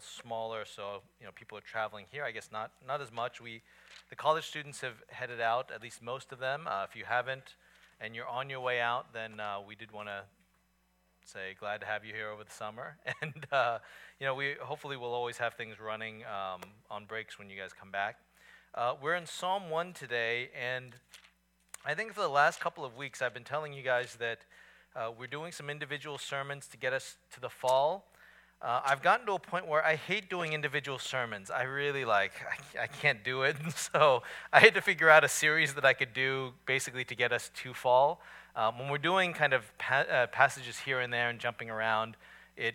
smaller, so people are traveling here. I guess not as much. The college students have headed out, at least most of them. If you haven't, and you're on your way out, then we did want to say glad to have you here over the summer. And we hopefully will always have things running on breaks when you guys come back. We're in Psalm 1 today, and I think for the last couple of weeks I've been telling you guys that we're doing some individual sermons to get us to the fall. I've gotten to a point where I hate doing individual sermons. I really I can't do it. So I had to figure out a series that I could do basically to get us to fall. When we're doing kind of passages here and there and jumping around, it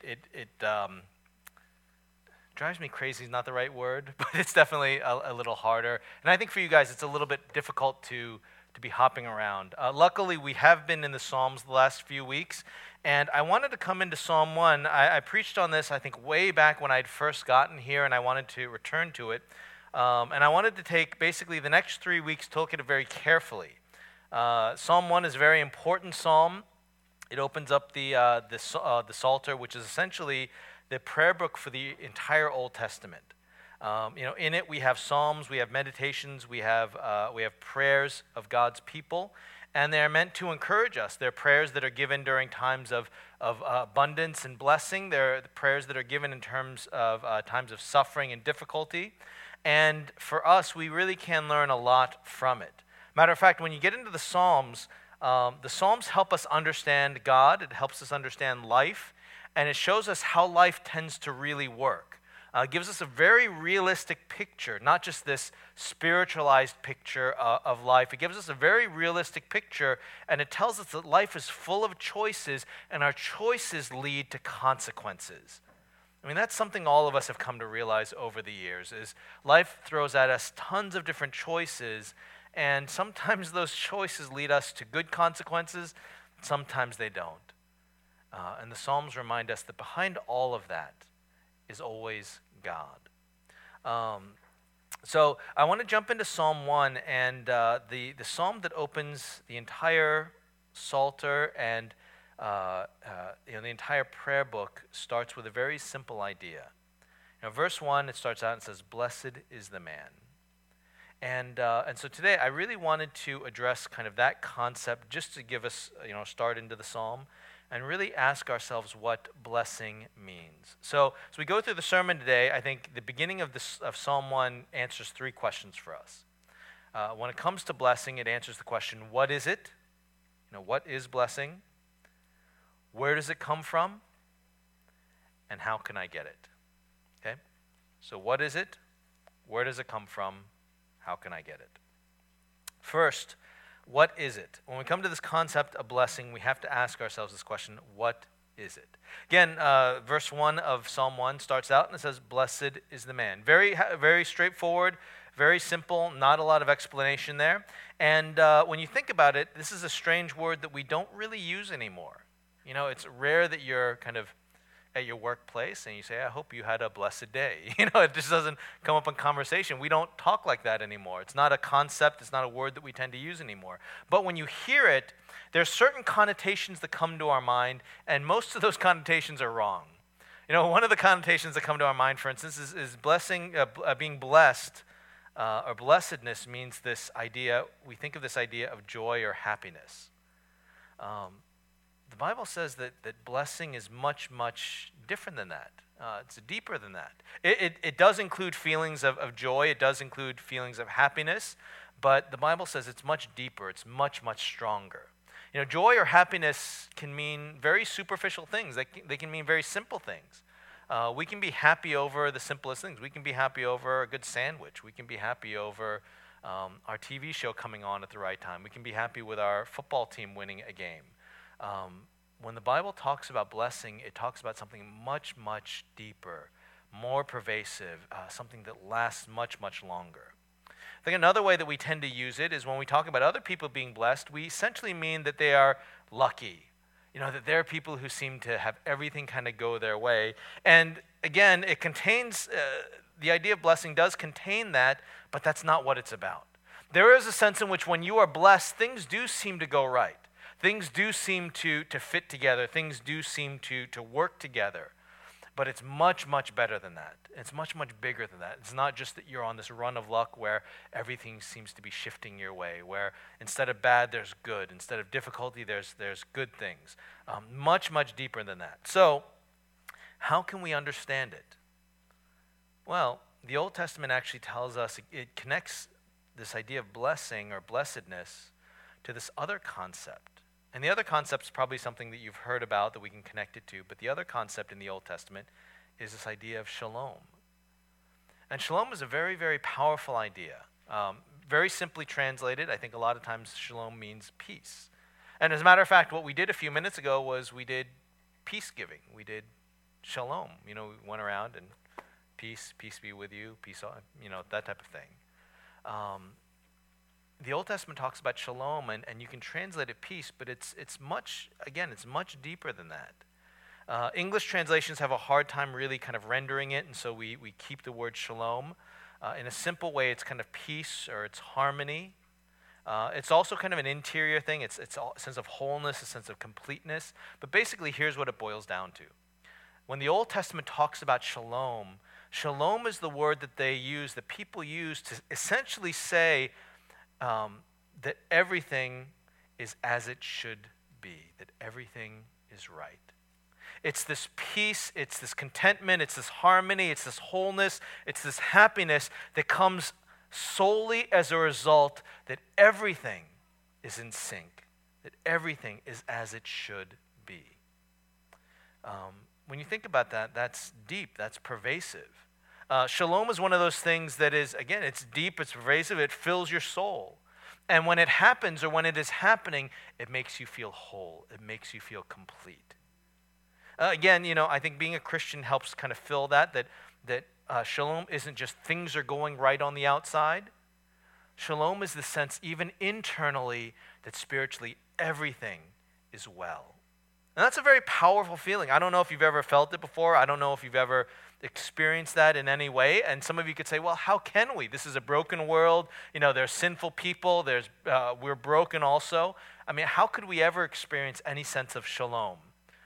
drives me crazy is not the right word, but it's definitely a little harder. And I think for you guys, it's a little bit difficult to be hopping around. Luckily, we have been in the Psalms the last few weeks, and I wanted to come into Psalm 1. I preached on this, I think, way back when I'd first gotten here, and I wanted to return to it. And I wanted to take basically the next 3 weeks to look at it very carefully. Psalm 1 is a very important psalm. It opens up the Psalter, which is essentially the prayer book for the entire Old Testament. In it we have psalms, we have meditations, we have prayers of God's people, and they're meant to encourage us. They're prayers that are given during times of abundance and blessing. They're the prayers that are given in terms of times of suffering and difficulty. And for us, we really can learn a lot from it. Matter of fact, when you get into the Psalms help us understand God. It helps us understand life, and it shows us how life tends to really work. It gives us a very realistic picture, not just this spiritualized picture of life. It gives us a very realistic picture, and it tells us that life is full of choices, and our choices lead to consequences. I mean, that's something all of us have come to realize over the years, is life throws at us tons of different choices, and sometimes those choices lead us to good consequences, sometimes they don't. And the Psalms remind us that behind all of that is always God. So I want to jump into Psalm 1, and the psalm that opens the entire Psalter and the entire prayer book starts with a very simple idea. Verse 1, it starts out and says, "Blessed is the man." And so today I really wanted to address kind of that concept just to give us a start into the psalm, and really ask ourselves what blessing means. So as we go through the sermon today, I think the beginning of Psalm 1 answers 3 questions for us. When it comes to blessing, it answers the question, what is it? What is blessing? Where does it come from? And how can I get it? Okay? So what is it? Where does it come from? How can I get it? First, what is it? When we come to this concept of blessing, we have to ask ourselves this question, what is it? Again, verse 1 of Psalm 1 starts out and it says, "Blessed is the man." Very, very straightforward, very simple, not a lot of explanation there. And when you think about it, this is a strange word that we don't really use anymore. It's rare that you're kind of at your workplace and you say, "I hope you had a blessed day." It just doesn't come up in conversation. We don't talk like that anymore. It's not a concept. It's not a word that we tend to use anymore. But when you hear it, there's certain connotations that come to our mind, and most of those connotations are wrong. One of the connotations that come to our mind, for instance, is blessing, being blessed, or blessedness means this idea, we think of this idea of joy or happiness. The Bible says that blessing is much, much different than that. It's deeper than that. It does include feelings of joy. It does include feelings of happiness. But the Bible says it's much deeper. It's much, much stronger. Joy or happiness can mean very superficial things. They can mean very simple things. We can be happy over the simplest things. We can be happy over a good sandwich. We can be happy over our TV show coming on at the right time. We can be happy with our football team winning a game. When the Bible talks about blessing, it talks about something much, much deeper, more pervasive, something that lasts much, much longer. I think another way that we tend to use it is when we talk about other people being blessed, we essentially mean that they are lucky, that they're people who seem to have everything kind of go their way. And again, it contains, the idea of blessing does contain that, but that's not what it's about. There is a sense in which when you are blessed, things do seem to go right. Things do seem to fit together. Things do seem to work together. But it's much, much better than that. It's much, much bigger than that. It's not just that you're on this run of luck where everything seems to be shifting your way, where instead of bad, there's good. Instead of difficulty, there's good things. Much, much deeper than that. So, how can we understand it? Well, the Old Testament actually tells us, it connects this idea of blessing or blessedness to this other concept. And the other concept is probably something that you've heard about that we can connect it to, but the other concept in the Old Testament is this idea of shalom. And shalom is a very, very powerful idea. Very simply translated, I think a lot of times shalom means peace. And as a matter of fact, what we did a few minutes ago was we did peace giving. We did shalom. We went around and peace be with you, peace, that type of thing. The Old Testament talks about shalom, and you can translate it peace, but it's much deeper than that. English translations have a hard time really kind of rendering it, and so we keep the word shalom. In a simple way, it's kind of peace or it's harmony. It's also kind of an interior thing. It's a sense of wholeness, a sense of completeness. But basically, here's what it boils down to. When the Old Testament talks about shalom, shalom is the word that people use to essentially say that everything is as it should be, that everything is right. It's this peace, it's this contentment, it's this harmony, it's this wholeness, it's this happiness that comes solely as a result that everything is in sync, that everything is as it should be. When you think about that, that's deep, that's pervasive. Shalom is one of those things that is, again, it's deep, it's pervasive, it fills your soul. And when it happens or when it is happening, it makes you feel whole. It makes you feel complete. Again, I think being a Christian helps kind of fill that shalom isn't just things are going right on the outside. Shalom is the sense, even internally, that spiritually everything is well. And that's a very powerful feeling. I don't know if you've ever felt it before. I don't know if you've ever experienced that in any way. And some of you could say, well, how can we? This is a broken world. There's sinful people. We're broken also. I mean, how could we ever experience any sense of shalom?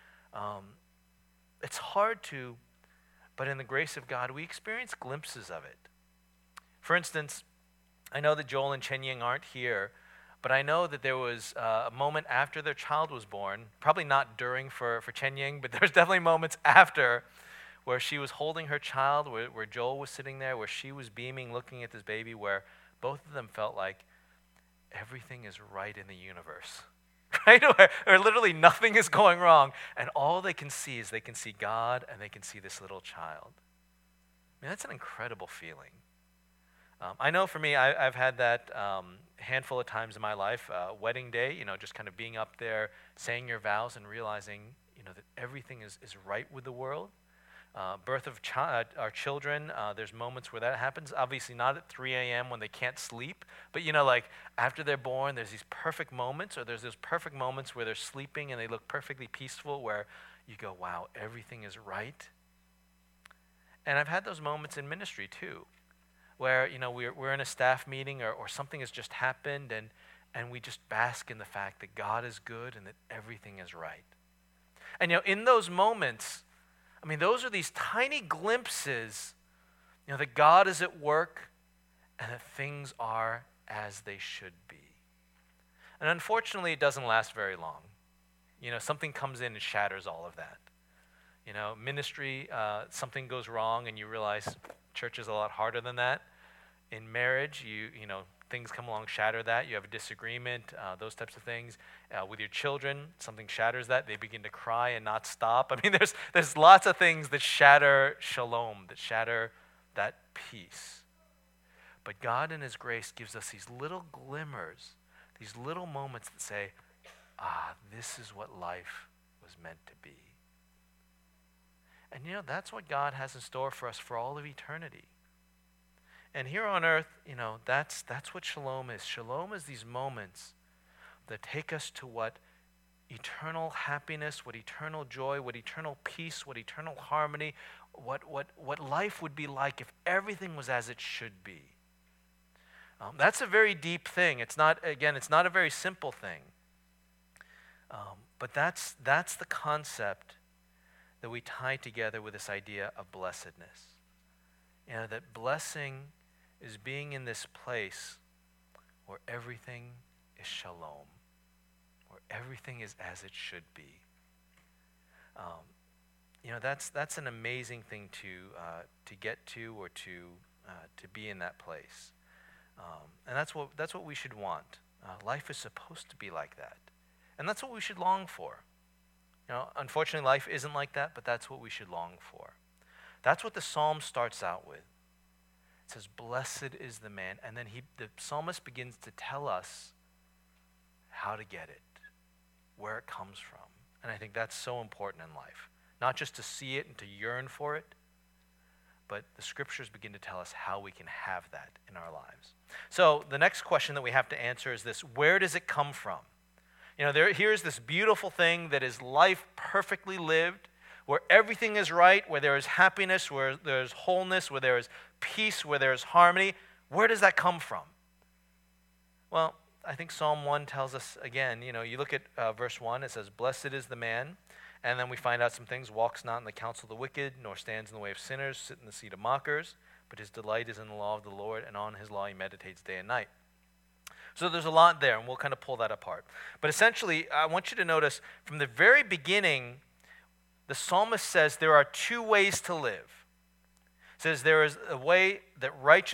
It's hard to, but in the grace of God, we experience glimpses of it. For instance, I know that Joel and Chen Ying aren't here, but I know that there was a moment after their child was born, probably not during for Chen Ying, but there's definitely moments after where she was holding her child, where Joel was sitting there, where she was beaming, looking at this baby, where both of them felt like everything is right in the universe, right? Or literally nothing is going wrong, and all they can see is they can see God and they can see this little child. I mean, that's an incredible feeling. I know for me, I've had that handful of times in my life. Wedding day, just kind of being up there, saying your vows and realizing, that everything is right with the world. Birth of our children, there's moments where that happens. Obviously not at 3 a.m. when they can't sleep, but like after they're born, there's these perfect moments, or there's those perfect moments where they're sleeping and they look perfectly peaceful, where you go, wow, everything is right. And I've had those moments in ministry too, where we're in a staff meeting or something has just happened, and we just bask in the fact that God is good and that everything is right. And in those moments, I mean, those are these tiny glimpses, that God is at work and that things are as they should be. And unfortunately, it doesn't last very long. Something comes in and shatters all of that. Ministry, something goes wrong and you realize church is a lot harder than that. In marriage, things come along, shatter that. You have a disagreement, those types of things. With your children, something shatters that. They begin to cry and not stop. I mean, there's lots of things that shatter shalom, that shatter that peace. But God in His grace gives us these little glimmers, these little moments that say, this is what life was meant to be. And that's what God has in store for us for all of eternity. And here on earth, that's what shalom is. Shalom is these moments that take us to what eternal happiness, what eternal joy, what eternal peace, what eternal harmony, what life would be like if everything was as it should be. That's a very deep thing. It's not a very simple thing. But that's the concept that we tie together with this idea of blessedness. That blessing is being in this place where everything is shalom, where everything is as it should be. That's an amazing thing to get to, or to be in that place, and that's what we should want. Life is supposed to be like that, and that's what we should long for. Unfortunately, life isn't like that, but that's what we should long for. That's what the psalm starts out with. It says, "Blessed is the man," and then the psalmist begins to tell us how to get it, where it comes from, and I think that's so important in life. Not just to see it and to yearn for it, but the scriptures begin to tell us how we can have that in our lives. So the next question that we have to answer is this: where does it come from? Here's this beautiful thing that is life perfectly lived, where everything is right, where there is happiness, where there's wholeness, where there is peace, where there is harmony. Where does that come from? Well, I think Psalm 1 tells us again, you look at verse 1, it says, "Blessed is the man." And then we find out some things: walks not in the counsel of the wicked, nor stands in the way of sinners, sit in the seat of mockers, but his delight is in the law of the Lord, and on his law he meditates day and night. So there's a lot there, and we'll kind of pull that apart. But essentially, I want you to notice from the very beginning, the psalmist says there are two ways to live. It says there is a way that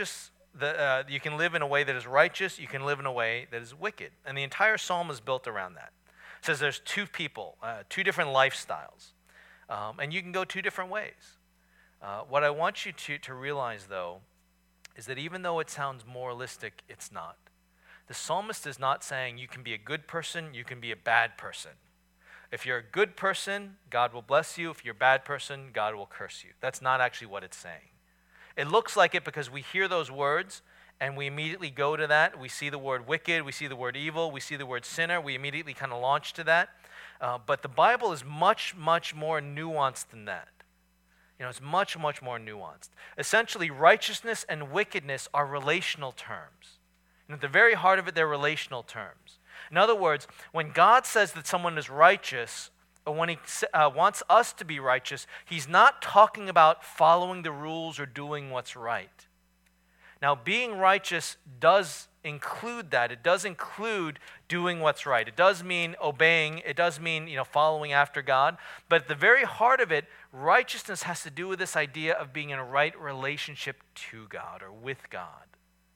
you can live in a way that is righteous, you can live in a way that is wicked. And the entire psalm is built around that. It says there's two people, two different lifestyles, and you can go two different ways. What I want you to realize, though, is that even though it sounds moralistic, it's not. The psalmist is not saying you can be a good person, you can be a bad person. If you're a good person, God will bless you. If you're a bad person, God will curse you. That's not actually what it's saying. It looks like it because we hear those words, and we immediately go to that. We see the word wicked, we see the word evil, we see the word sinner. We immediately kind of launch to that. But the Bible is much, much more nuanced than that. It's much, much more nuanced. Essentially, righteousness and wickedness are relational terms. And at the very heart of it, they're relational terms. In other words, when God says that someone is righteous, or when he wants us to be righteous, he's not talking about following the rules or doing what's right. Now, being righteous does include that. It does include doing what's right. It does mean obeying. It does mean, following after God. But at the very heart of it, righteousness has to do with this idea of being in a right relationship to God or with God.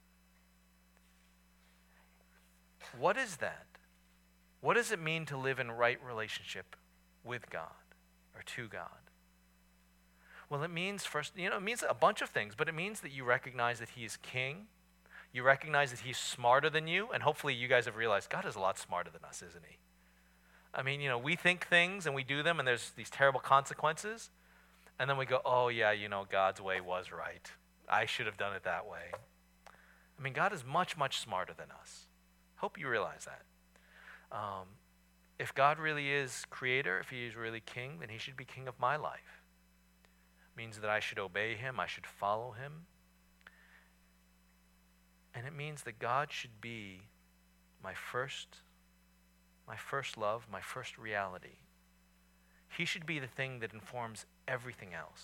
What is that? What does it mean to live in right relationship with God or to God? Well, it means first, it means a bunch of things, but it means that you recognize that he is king. You recognize that he's smarter than you, and hopefully you guys have realized God is a lot smarter than us, isn't he? I mean, we think things and we do them, and there's these terrible consequences, and then we go, oh yeah, God's way was right. I should have done it that way. I mean, God is much, much smarter than us. Hope you realize that. If God really is creator, if he is really king, then he should be king of my life. It means that I should obey him, I should follow him. And it means that God should be my first love, my first reality. He should be the thing that informs everything else.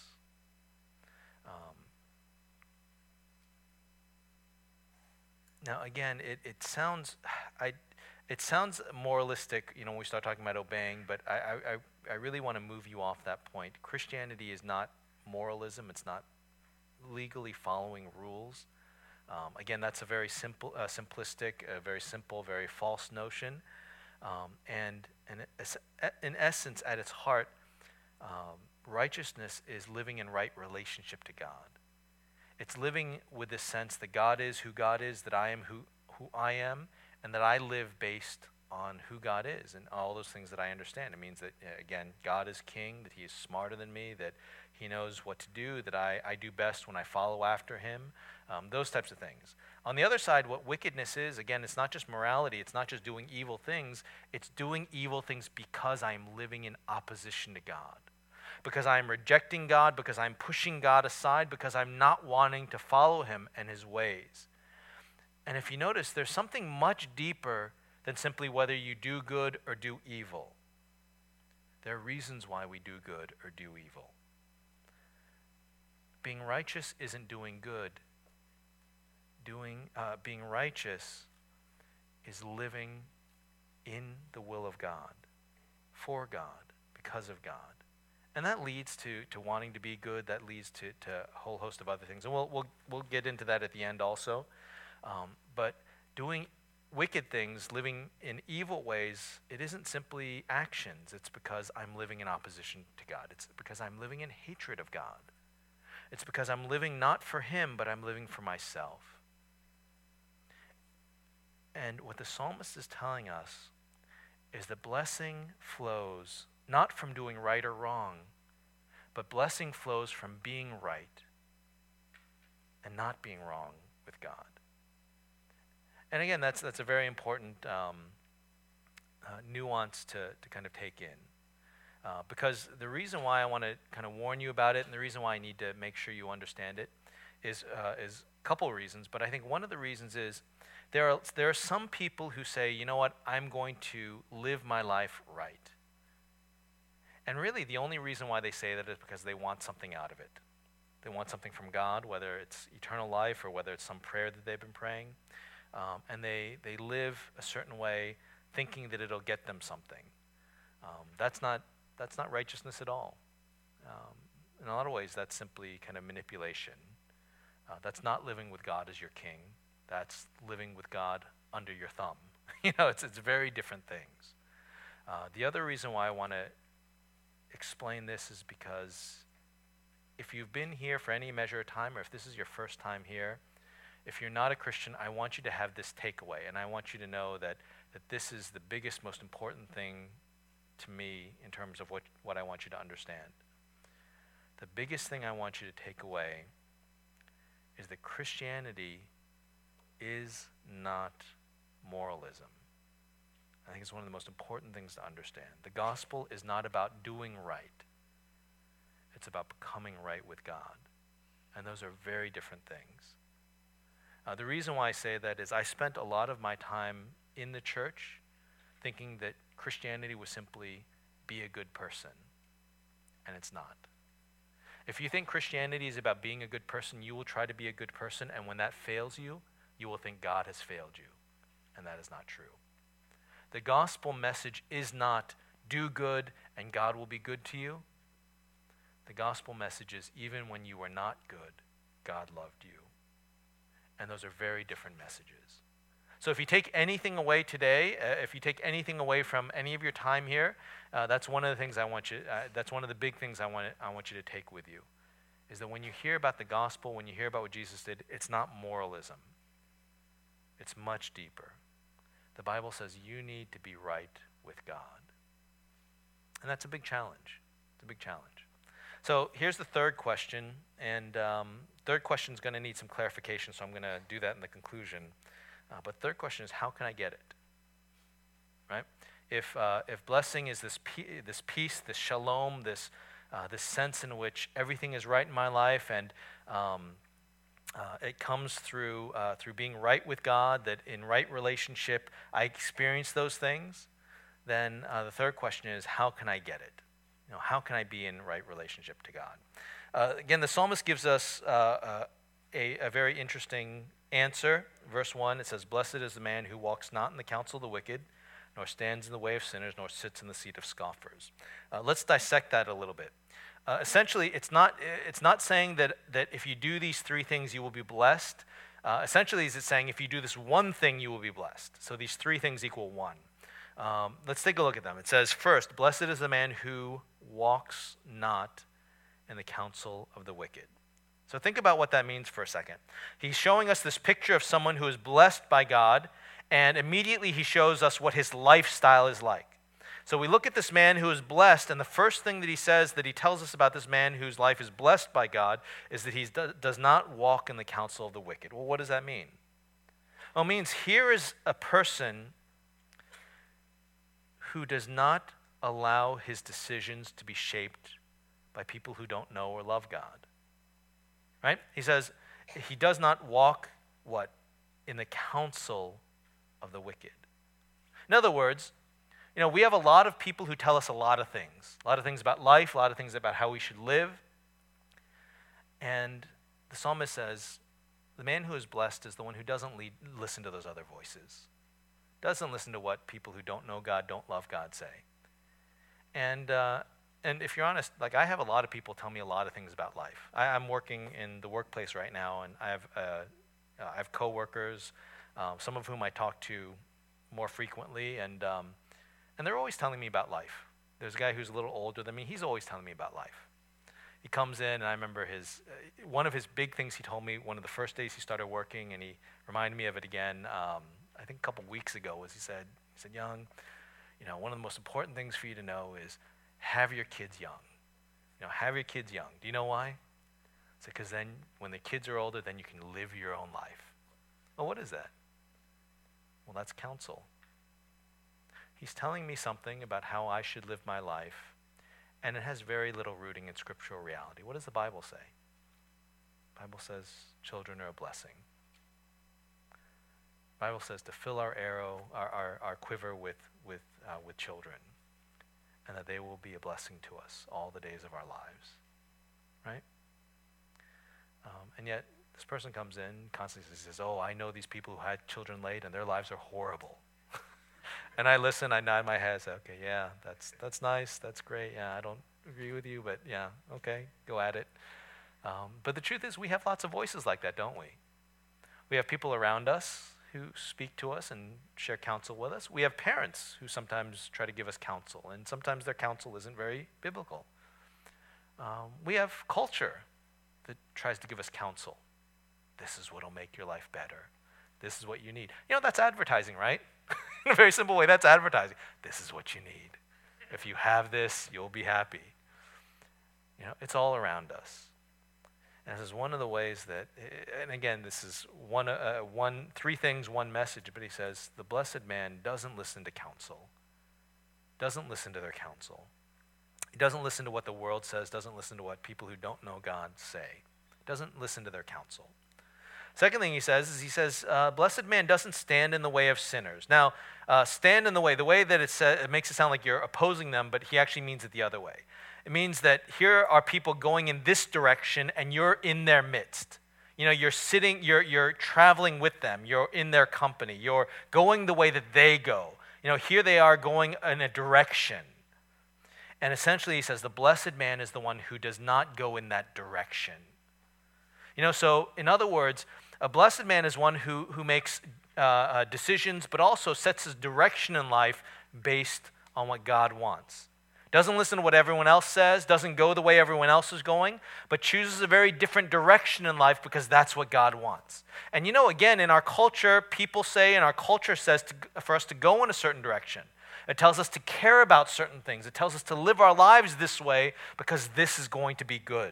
Now, again, it sounds moralistic, when we start talking about obeying, but I really want to move you off that point. Christianity is not moralism. It's not legally following rules. Again, that's a very simplistic, very simple, very false notion. And in essence, at its heart, righteousness is living in right relationship to God. It's living with this sense that God is who God is, that I am who I am, and that I live based on who God is and all those things that I understand. It means that, again, God is king, that he is smarter than me, that he knows what to do, that I do best when I follow after him, those types of things. On the other side, what wickedness is, again, it's not just morality, it's not just doing evil things, it's doing evil things because I'm living in opposition to God. Because I'm rejecting God, because I'm pushing God aside, because I'm not wanting to follow him and his ways. And if you notice, there's something much deeper than simply whether you do good or do evil. There are reasons why we do good or do evil. Being righteous isn't doing good. Being righteous is living in the will of God, for God, because of God. And that leads to wanting to be good. That leads to a whole host of other things. And we'll get into that at the end also. But doing wicked things, living in evil ways, it isn't simply actions. It's because I'm living in opposition to God. It's because I'm living in hatred of God. It's because I'm living not for Him, but I'm living for myself. And what the psalmist is telling us is that blessing flows not from doing right or wrong, but blessing flows from being right and not being wrong with God. And again, that's a very important nuance to kind of take in. Because the reason why I want to kind of warn you about it, and the reason why I need to make sure you understand it, is a couple reasons. But I think one of the reasons is there are some people who say, you know what, I'm going to live my life right. And really, the only reason why they say that is because they want something out of it. They want something from God, whether it's eternal life or whether it's some prayer that they've been praying. And they live a certain way, thinking that it'll get them something. That's not righteousness at all. In a lot of ways, that's simply kind of manipulation. That's not living with God as your king. That's living with God under your thumb. It's very different things. The other reason why I want to explain this is because if you've been here for any measure of time, or if this is your first time here, if you're not a Christian, I want you to have this takeaway, and I want you to know that this is the biggest, most important thing to me in terms of what I want you to understand. The biggest thing I want you to take away is that Christianity is not moralism. I think it's one of the most important things to understand. The gospel is not about doing right. It's about becoming right with God. And those are very different things. The reason why I say that is I spent a lot of my time in the church thinking that Christianity was simply be a good person. And it's not. If you think Christianity is about being a good person, you will try to be a good person, and when that fails you, you will think God has failed you. And that is not true. The gospel message is not do good and God will be good to you. The gospel message is even when you were not good, God loved you. And those are very different messages. So if you take anything away today, if you take anything away from any of your time here, that's one of the things I want you. That's one of the big things I want you to take with you, is that when you hear about the gospel, when you hear about what Jesus did, it's not moralism. It's much deeper. The Bible says you need to be right with God, and that's a big challenge. It's a big challenge. So here's the third question, and third question is going to need some clarification, so I'm going to do that in the conclusion. But third question is, how can I get it? Right? If blessing is this peace, this shalom, this sense in which everything is right in my life, and it comes through being right with God, that in right relationship I experience those things, then the third question is, how can I get it? How can I be in right relationship to God? Again, the psalmist gives us a very interesting answer. Verse 1, it says, "Blessed is the man who walks not in the counsel of the wicked, nor stands in the way of sinners, nor sits in the seat of scoffers." Let's dissect that a little bit. Essentially, it's not saying that if you do these three things, you will be blessed. Essentially, it's saying if you do this one thing, you will be blessed. So these three things equal one. Let's take a look at them. It says, first, blessed is the man who walks not in the counsel of the wicked. So think about what that means for a second. He's showing us this picture of someone who is blessed by God, and immediately he shows us what his lifestyle is like. So we look at this man who is blessed, and the first thing that he says, that he tells us about this man whose life is blessed by God, is that he does not walk in the counsel of the wicked. Well, what does that mean? Well, it means here is a person who does not allow his decisions to be shaped by people who don't know or love God. Right? He says he does not walk, what? In the counsel of the wicked. In other words, we have a lot of people who tell us a lot of things about life, a lot of things about how we should live. And the psalmist says, the man who is blessed is the one who doesn't listen to those other voices, doesn't listen to what people who don't know God, don't love God say. And if you're honest, like I have a lot of people tell me a lot of things about life. I'm working in the workplace right now, and I have coworkers, some of whom I talk to more frequently, and they're always telling me about life. There's a guy who's a little older than me. He's always telling me about life. He comes in, and I remember one of his big things he told me one of the first days he started working, and he reminded me of it again, I think a couple weeks ago, was he said, Young, one of the most important things for you to know is have your kids young. Have your kids young. Do you know why? It's because then when the kids are older, then you can live your own life. Well, what is that? Well, that's counsel. He's telling me something about how I should live my life, and it has very little rooting in scriptural reality. What does the Bible say? The Bible says children are a blessing. The Bible says to fill our arrow, our quiver with children, and that they will be a blessing to us all the days of our lives, right? And yet this person comes in constantly says, "Oh, I know these people who had children late, and their lives are horrible." And I listen, I nod my head, say, "Okay, yeah, that's nice, that's great. Yeah, I don't agree with you, but yeah, okay, go at it." But the truth is, we have lots of voices like that, don't we? We have people around us who speak to us and share counsel with us. We have parents who sometimes try to give us counsel, and sometimes their counsel isn't very biblical. We have culture that tries to give us counsel. This is what will make your life better. This is what you need. That's advertising, right? In a very simple way, that's advertising. This is what you need. If you have this, you'll be happy. It's all around us. And this is one of the ways that, and again, this is three things, one message, but he says, the blessed man doesn't listen to counsel, doesn't listen to their counsel. He doesn't listen to what the world says, doesn't listen to what people who don't know God say, doesn't listen to their counsel. Second thing he says, blessed man doesn't stand in the way of sinners. Now, stand in the way that it makes it sound like you're opposing them, but he actually means it the other way. It means that here are people going in this direction, and you're in their midst. You're sitting, you're traveling with them. You're in their company. You're going the way that they go. Here they are going in a direction. And essentially he says the blessed man is the one who does not go in that direction. So in other words, a blessed man is one who makes decisions, but also sets his direction in life based on what God wants. Doesn't listen to what everyone else says, doesn't go the way everyone else is going, but chooses a very different direction in life because that's what God wants. And again, in our culture, people say, and our culture says for us to go in a certain direction. It tells us to care about certain things. It tells us to live our lives this way because this is going to be good.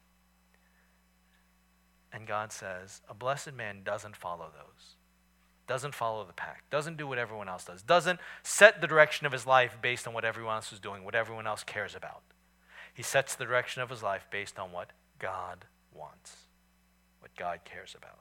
And God says, a blessed man doesn't follow those, doesn't follow the pack, doesn't do what everyone else does, doesn't set the direction of his life based on what everyone else is doing, what everyone else cares about. He sets the direction of his life based on what God wants, what God cares about.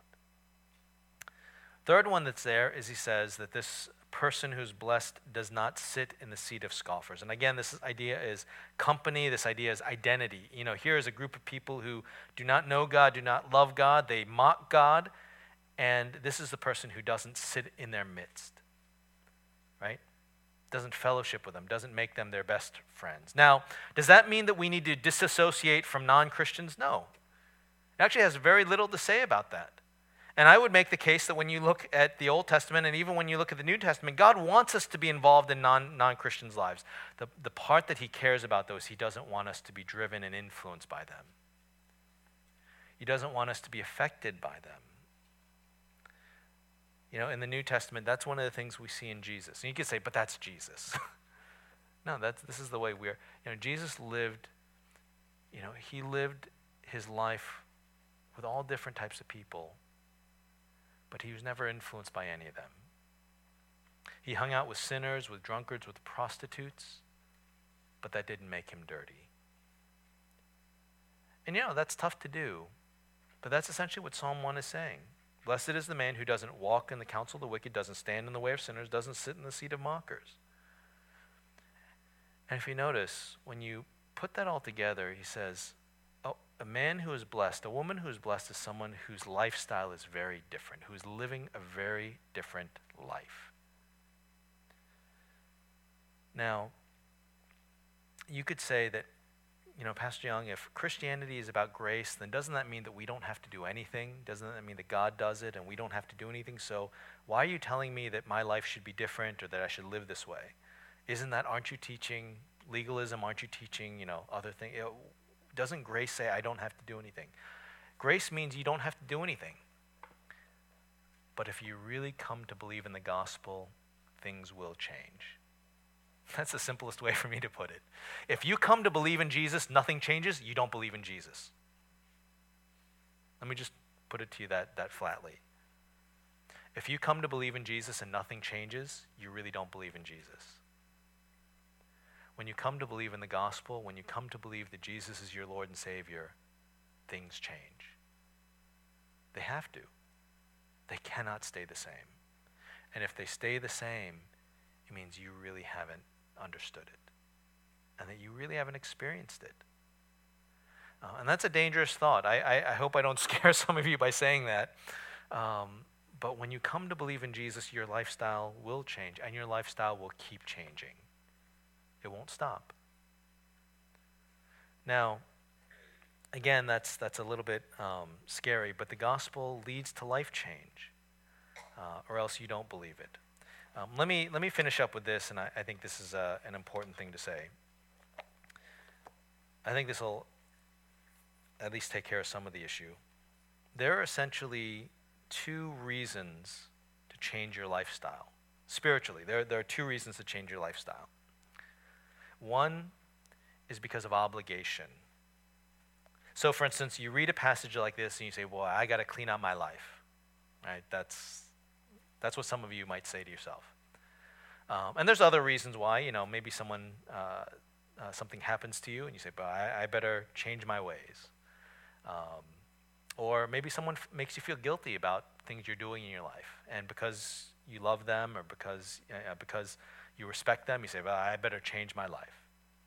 Third one that's there is he says that this person who's blessed does not sit in the seat of scoffers. And again, this idea is company, this idea is identity. Here is a group of people who do not know God, do not love God, they mock God, and this is the person who doesn't sit in their midst, right? Doesn't fellowship with them, doesn't make them their best friends. Now, does that mean that we need to disassociate from non-Christians? No. It actually has very little to say about that. And I would make the case that when you look at the Old Testament and even when you look at the New Testament, God wants us to be involved in non-Christians' lives. The part that he cares about, though, is he doesn't want us to be driven and influenced by them. He doesn't want us to be affected by them. In the New Testament, that's one of the things we see in Jesus. And you could say, but that's Jesus. No, this is the way we're. Jesus lived, he lived his life with all different types of people, but he was never influenced by any of them. He hung out with sinners, with drunkards, with prostitutes, but that didn't make him dirty. And that's tough to do, but that's essentially what Psalm 1 is saying. Blessed is the man who doesn't walk in the counsel of the wicked, doesn't stand in the way of sinners, doesn't sit in the seat of mockers. And if you notice, when you put that all together, he says, oh, a man who is blessed, a woman who is blessed is someone whose lifestyle is very different, who is living a very different life. Now, you could say that, Pastor Young, if Christianity is about grace, then doesn't that mean that we don't have to do anything? Doesn't that mean that God does it and we don't have to do anything? So why are you telling me that my life should be different or that I should live this way? Aren't you teaching legalism? Aren't you teaching, other things? Doesn't grace say I don't have to do anything? Grace means you don't have to do anything. But if you really come to believe in the gospel, things will change. That's the simplest way for me to put it. If you come to believe in Jesus, nothing changes, you don't believe in Jesus. Let me just put it to you that flatly. If you come to believe in Jesus and nothing changes, you really don't believe in Jesus. When you come to believe in the gospel, when you come to believe that Jesus is your Lord and Savior, things change. They have to. They cannot stay the same. And if they stay the same, it means you really haven't understood it and that you really haven't experienced it. And that's a dangerous thought. I hope I don't scare some of you by saying that. But when you come to believe in Jesus, your lifestyle will change, and your lifestyle will keep changing. It won't stop. Now, again, that's a little bit scary, but the gospel leads to life change, or else you don't believe it. Let me finish up with this, and I think this is an important thing to say. I think this will at least take care of some of the issue. There are essentially two reasons to change your lifestyle. Spiritually, there are two reasons to change your lifestyle. One is because of obligation. So, for instance, you read a passage like this and you say, well, I got to clean out my life. Right? That's what some of you might say to yourself. And there's other reasons why, maybe something happens to you and you say, but I better change my ways. Or maybe someone makes you feel guilty about things you're doing in your life. And because you love them or because you respect them, you say, well, I better change my life.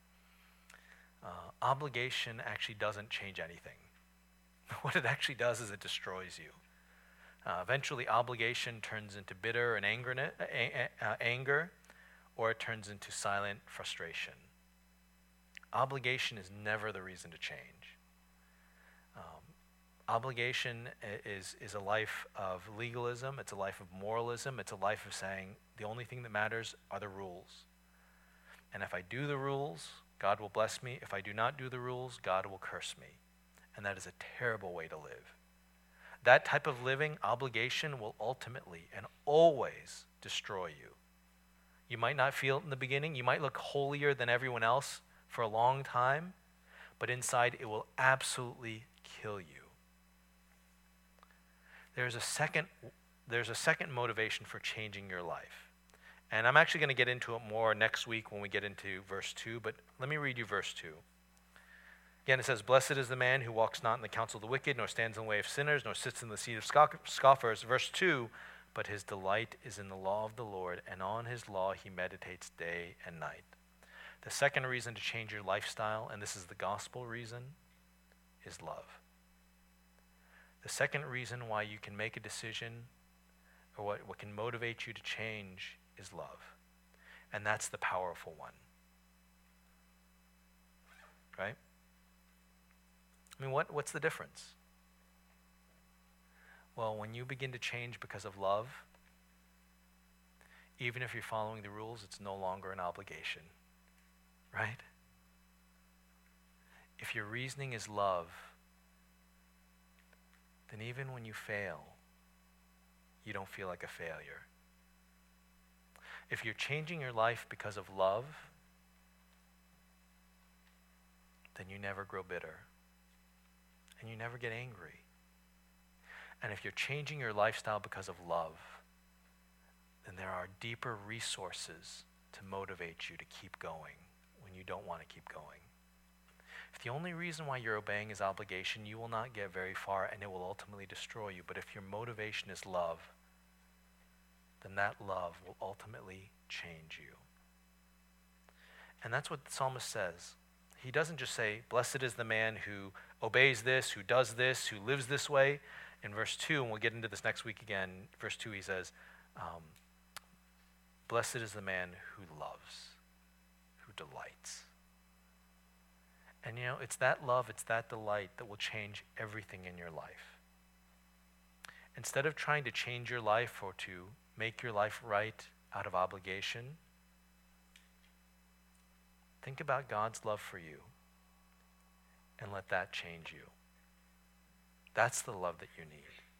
Obligation actually doesn't change anything. What it actually does is it destroys you. Eventually, obligation turns into bitter and anger, or it turns into silent frustration. Obligation is never the reason to change. Obligation is a life of legalism. It's a life of moralism. It's a life of saying the only thing that matters are the rules. And if I do the rules, God will bless me. If I do not do the rules, God will curse me. And that is a terrible way to live. That type of living, obligation, will ultimately and always destroy you. You might not feel it in the beginning. You might look holier than everyone else for a long time, but inside it will absolutely kill you. There's a second motivation for changing your life. And I'm actually going to get into it more next week when we get into verse 2, but let me read you verse 2. Again, it says, blessed is the man who walks not in the counsel of the wicked, nor stands in the way of sinners, nor sits in the seat of scoffers. Verse 2, but his delight is in the law of the Lord, and on his law he meditates day and night. The second reason to change your lifestyle, and this is the gospel reason, is love. The second reason why you can make a decision, or what can motivate you to change, is love. And that's the powerful one. Right? I mean, what's the difference? Well, when you begin to change because of love, even if you're following the rules, it's no longer an obligation. Right? If your reasoning is love, then even when you fail, you don't feel like a failure. If you're changing your life because of love, then you never grow bitter. And you never get angry. And if you're changing your lifestyle because of love, then there are deeper resources to motivate you to keep going when you don't want to keep going. If the only reason why you're obeying is obligation, you will not get very far and it will ultimately destroy you. But if your motivation is love, then that love will ultimately change you. And that's what the psalmist says. He doesn't just say, blessed is the man who obeys this, who does this, who lives this way. In verse 2, and we'll get into this next week again, verse 2 he says, blessed is the man who loves, who delights. And it's that love, it's that delight that will change everything in your life. Instead of trying to change your life or to make your life right out of obligation, think about God's love for you and let that change you. That's the love that you need.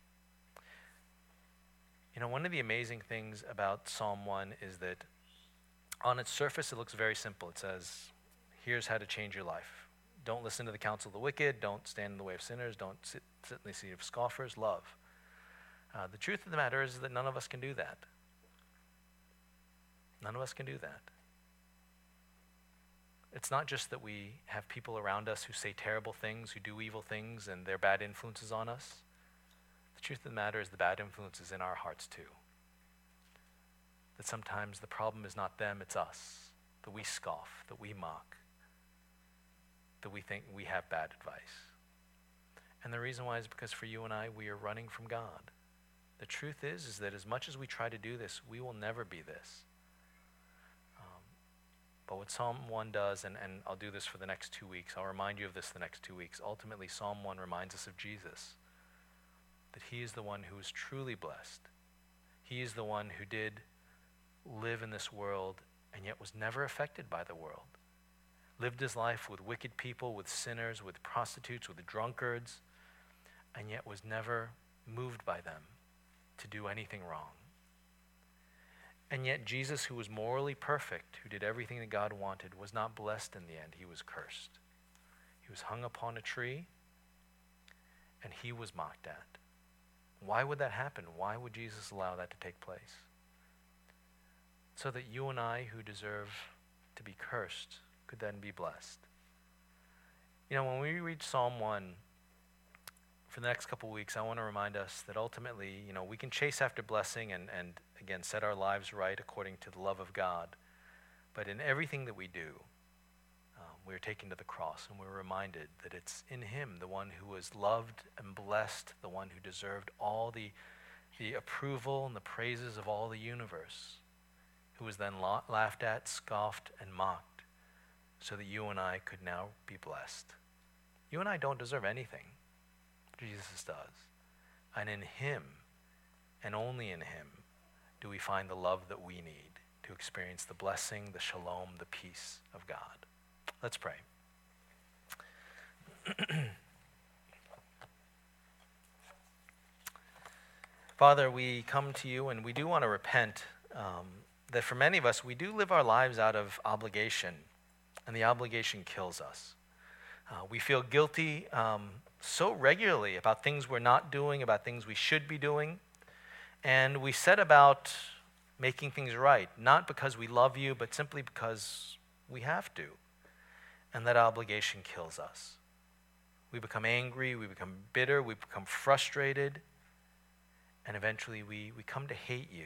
One of the amazing things about Psalm 1 is that on its surface it looks very simple. It says, here's how to change your life. Don't listen to the counsel of the wicked. Don't stand in the way of sinners. Don't sit in the seat of scoffers. Love. The truth of the matter is that none of us can do that. None of us can do that. It's not just that we have people around us who say terrible things, who do evil things, and they're bad influences on us. The truth of the matter is the bad influence is in our hearts too. That sometimes the problem is not them, it's us. That we scoff, that we mock, that we think we have bad advice. And the reason why is because for you and I, we are running from God. The truth is that as much as we try to do this, we will never be this. But what Psalm 1 does, and I'll do this for the next 2 weeks, I'll remind you of this the next 2 weeks. Ultimately, Psalm 1 reminds us of Jesus, that he is the one who is truly blessed. He is the one who did live in this world and yet was never affected by the world. Lived his life with wicked people, with sinners, with prostitutes, with drunkards, and yet was never moved by them to do anything wrong. And yet Jesus, who was morally perfect, who did everything that God wanted, was not blessed in the end. He was cursed. He was hung upon a tree, and he was mocked at. Why would that happen? Why would Jesus allow that to take place? So that you and I, who deserve to be cursed, could then be blessed. When we read Psalm 1, for the next couple of weeks, I want to remind us that ultimately, we can chase after blessing and again, set our lives right according to the love of God. But in everything that we do, we're taken to the cross and we're reminded that it's in him, the one who was loved and blessed, the one who deserved all the approval and the praises of all the universe, who was then laughed at, scoffed, and mocked, so that you and I could now be blessed. You and I don't deserve anything. Jesus does. And in him, and only in him, do we find the love that we need to experience the blessing, the shalom, the peace of God. Let's pray. Father, we come to you and we do want to repent that for many of us, we do live our lives out of obligation, and the obligation kills us. We feel guilty so regularly about things we're not doing, about things we should be doing. And we set about making things right, not because we love you, but simply because we have to. And that obligation kills us. We become angry, we become bitter, we become frustrated, and eventually we come to hate you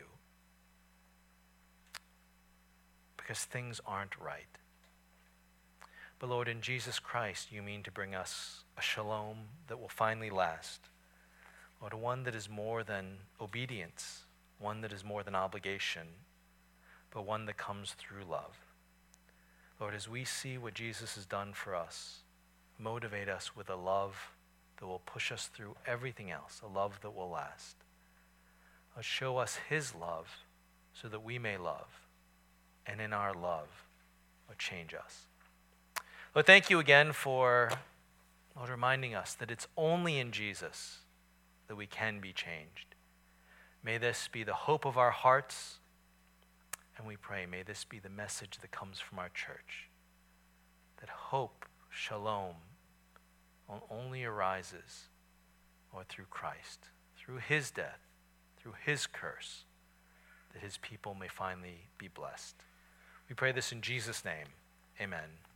because things aren't right. But Lord, in Jesus Christ, you mean to bring us a shalom that will finally last. Lord, one that is more than obedience, one that is more than obligation, but one that comes through love. Lord, as we see what Jesus has done for us, motivate us with a love that will push us through everything else, a love that will last. Lord, show us his love so that we may love, and in our love, Lord, change us. Lord, thank you again for Lord, reminding us that it's only in Jesus that we can be changed. May this be the hope of our hearts, and we pray, may this be the message that comes from our church, that hope, shalom, only arises, Lord, through Christ, through his death, through his curse, that his people may finally be blessed. We pray this in Jesus' name. Amen.